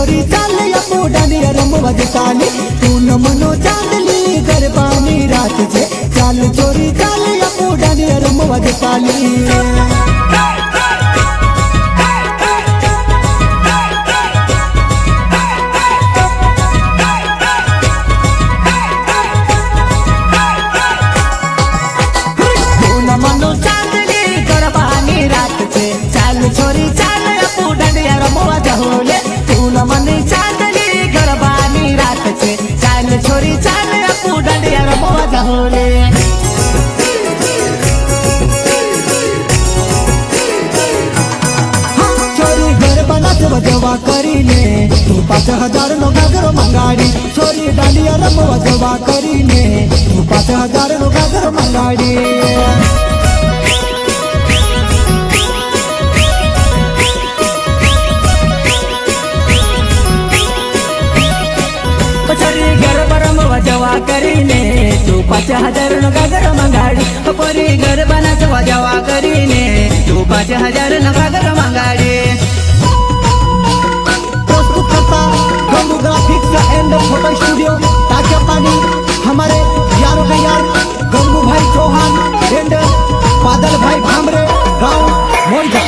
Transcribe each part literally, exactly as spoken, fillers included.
छोरी चाल अपू डांडिया रमवा जताली तू न मनो चांदली गरबानी रात छे चाल छोरी चाल अपू डांडिया रमवा जताली। छोरी चाल अपू डांडिया रमवा जहोले तू न मनी चांदली गरबानी रात छे चाल छोरी चाल अपू डांडिया रमवा जहोले। छोरी गरबा नाचवा जवा करीने तू पांच हजार नो घाघरो मंगाड़ी छोरी डांडिया रमवा जवा करीने तू पांच हजार नो घाघरो मंगाड़ी। जवा करीने तू पांच हजार नो घाघरो मंगाड़ी परी गरबा नाचवा जवा करीने तू पांच हजार नो घाघरो मंगाड़ी। प्रस्तुत करता Gangu graphics and photo studio ताजा पानी हमारे यारों के यार गंगू भाई चौहान एंड बादल भाई भामरे गाँव मोरगा।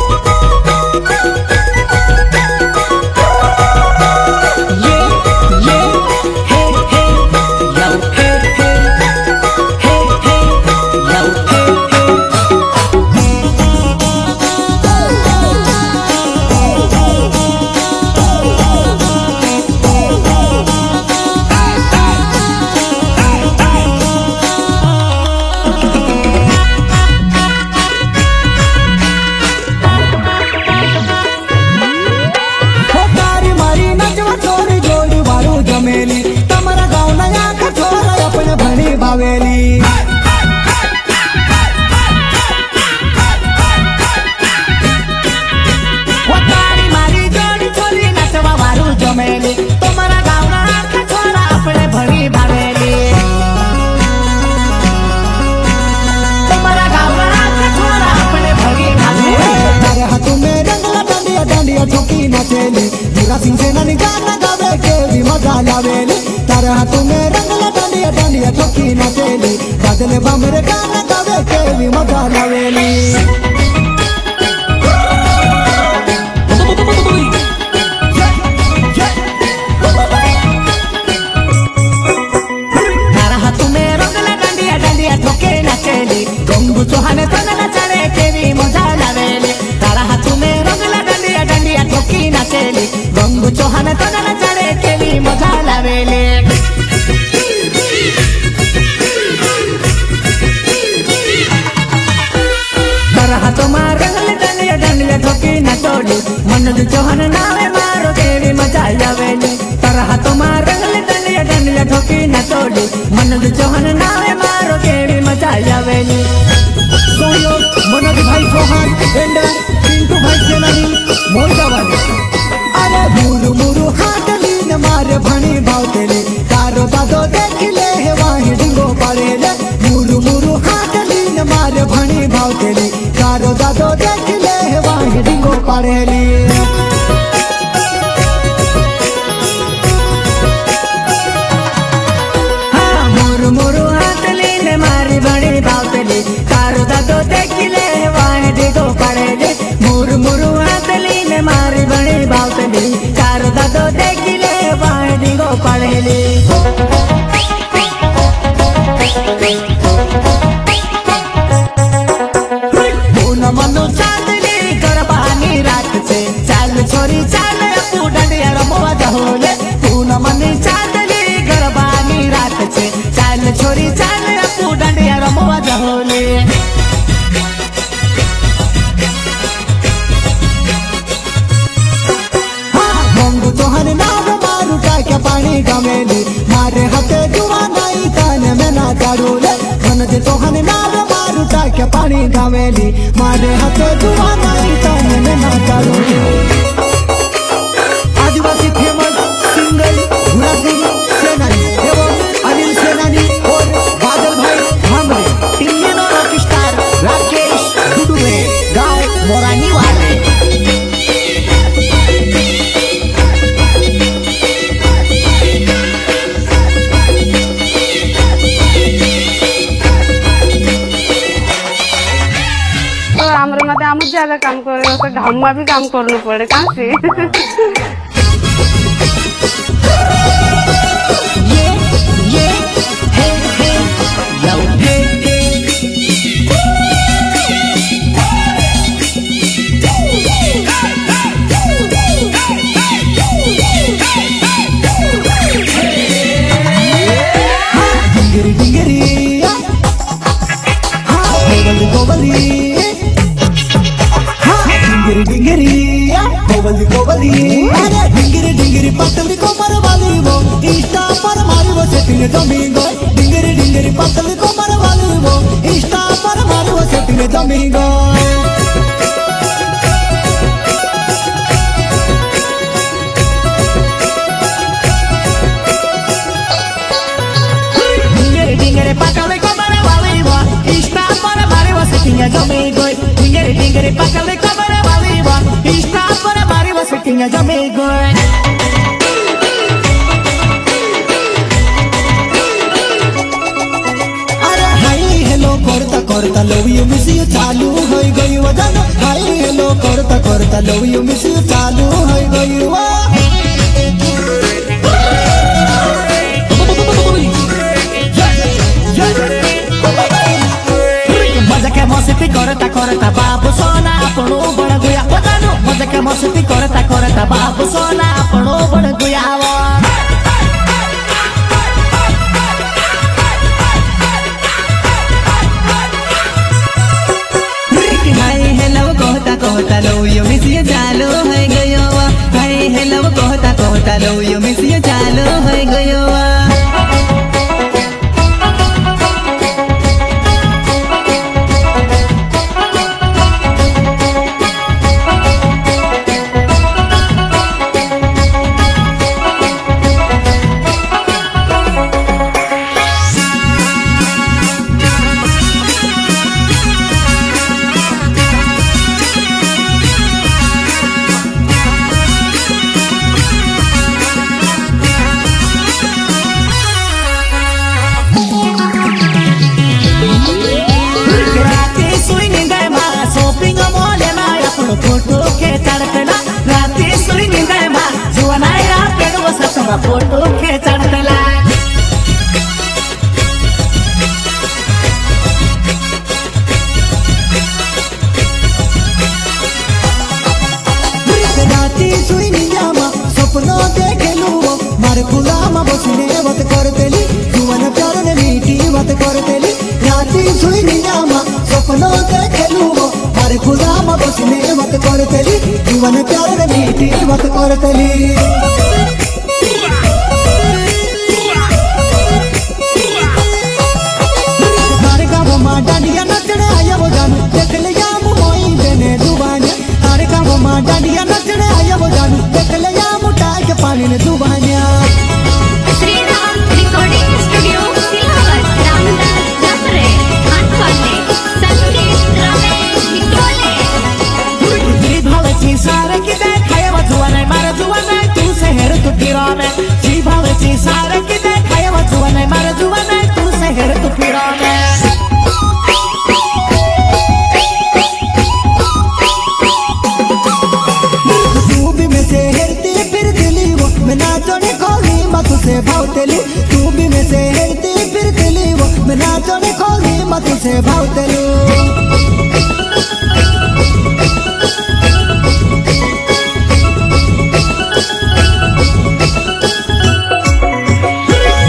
तमरा गाँव नया कठोरा अपने भणी बावेली मारी जोड़ी छोली नचवा वारू जमेली तमरा गाँव नया कठोरा अपने भणी बावेली तमरा गाँव नया कठोरा अपने भणी बावेली। तारे हाथों में रंगला डांडिया डांडिया ठोकी नचेली बुरा सिंह सेना नी गाना गावे के भी मजा लावेली। तारे हाथों में रंगला डांडिया डांडिया ठोकी नचेली बादल बामरे गाना गावे के भी मजा लावेली। तारा हाथों में रंगला डांडिया डांडिया ठोकी नचेली गंगू चौहान तना नचाले के भी मजा लावेली। तारा हाथों में रंगला डांडिया डांडिया ठोकी नचेली गंगू चौहान तना नचाले के भी मजा लावेली। मनोज चौहान नावे मारो केवी मजा आवेली तारा हाथों में रंगले डांडिया डांडिया ठोकी नचोली मनोज चौहान नावे मारो केवी मजा आवेली। सोलो मनोज भाई चौहान एंड पिंटू भाई सेनानी मोरगा वाले अरे मुरु मुरु हाथली न मारे भणी भावतेली तारो दादो देखले हे वाही डिंगो पड़ेले मुरु मुरु हाथली न मारे भणी भावतेली तारो दादो देखले हे वाही डिंगो पड़ेली। मारी बड़ी बावतली कार दादो देखिले वाणी गो पड़ेली। पूना मनो चांदली गरबानी रात छे चाल छोरी चाल अपू डांडिया रमवा जहोले पूना मनी चांदली गरबानी रात छे चाल छोरी चाल अपू डांडिया रमवा जहोले। पानी गमेली मारे हाथे जुआ नाई कान में ना चाड़ूले मनोज चौहान नाव मारू टाके पानी गमेली मारे हाथे जुआ नाई कान में ना चाड़ूले। आदिवासी फेमस सिंगर भूरा सिंह सेनानी एवं अनिल सेनानी और बादल भाई भामरे तीनों रॉक स्टार राकेश डुडुवे गाँव मोरानी वाले। तो घाम में भी काम करना पड़े कहाँ से कोवली कोवली अरे डिंगरी डिंगरी पतली कोमर वाली वो इंस्टा पर मारी वो सेटिंग जमी गई डिंगरी डिंगरी पतली कोमर वाली वो इंस्टा पर मारी वो सेटिंग जमी गई डिंगरी डिंगरी पतली कोमर वाली वो इंस्टा पर मारी वो सेटिंग जमी गई डिंगरी डिंगरी पतली कोमर वाली वो इंस्टा पर मारी वो सेटिंग जमी गई करता करता लव यू मिस यू चालू हो गई वो जानो हाय हेलो करता करता लव यू मिस यू चालू हो गई वो मजा के मस्ती करता करता बाबू सोना अपनो बड़ गया वो जानो मजा के मस्ती करता करता बाबू सोना अपनो बड़ गया वो कहता लो यो मिस ये चालू हो गयो हाय हेलो कहता कहता लो यो मिस ये चालू हो गयो फोटो के चढ़तला राती सुई निंदा मा जुवनाया पेड़ वो ससुरा फोटो के चढ़तला राती सुई निंदा मा सपनो देखलू मारे खुला मा बसने वत करतेली जुवन प्यार ने मीठी वत करतेली राती सुई निंदा मा सपनो देखलू मारे खुदा मा बसने वत करतेली जीवन प्यार ने मीठी वत करतेली तारे गाँव माँ डांडिया नचने आया वो जानू देख लिया मोई देने दुबाने तारे गाँव माँ डांडिया नचने आया वो जानू देख लिया मुटा के पानी ने दुबाने सारे की देखाय वो जुवाने मारे जुवाने तू से हेर तू फिराने जी भावे जी सारे की देखाय वो जुवाने मारे जुवाने तू से हेर तू फिराने तू भी में से हेरती फिर दिली वो मैं ना जोड़े खोली मैं तुझसे भावतेलू तू भी में से हेरती फिर दिली वो मैं ना जोड़े खोली मैं तुझसे भावतेलू